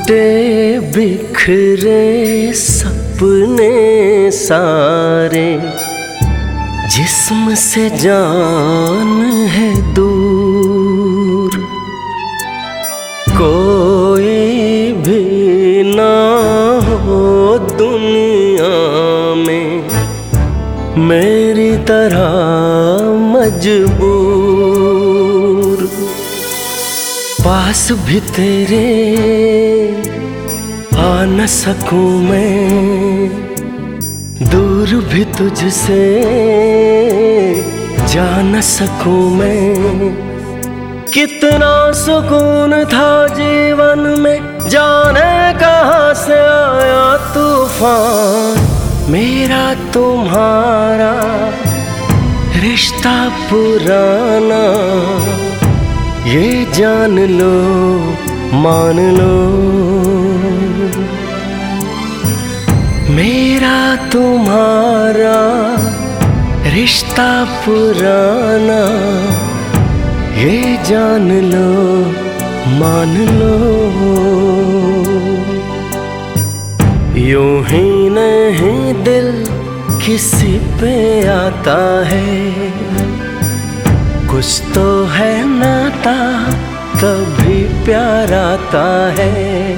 टूटे बिखरे सपने सारे, जिस्म से जान है दूर। कोई भी ना हो दुनिया में मेरी तरह मजबूर। पास भी तेरे आ न सकूं मैं, दूर भी तुझसे जा न सकूं मैं। कितना सुकून था जीवन में, जाने कहाँ से आया तूफान। मेरा तुम्हारा रिश्ता पुराना, ये जान लो मान लो। मेरा तुम्हारा रिश्ता पुराना, ये जान लो मान लो। यूं ही नहीं दिल किसी पे आता है, कुछ तो है नाता तभी प्यार आता है।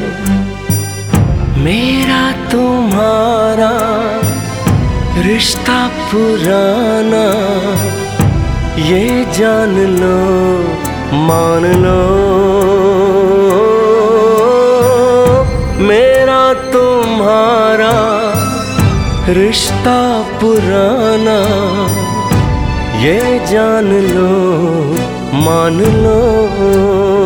मेरा तुम्हारा रिश्ता पुराना, ये जान लो मान लो। मेरा तुम्हारा रिश्ता पुराना, ये जान लो मान लो।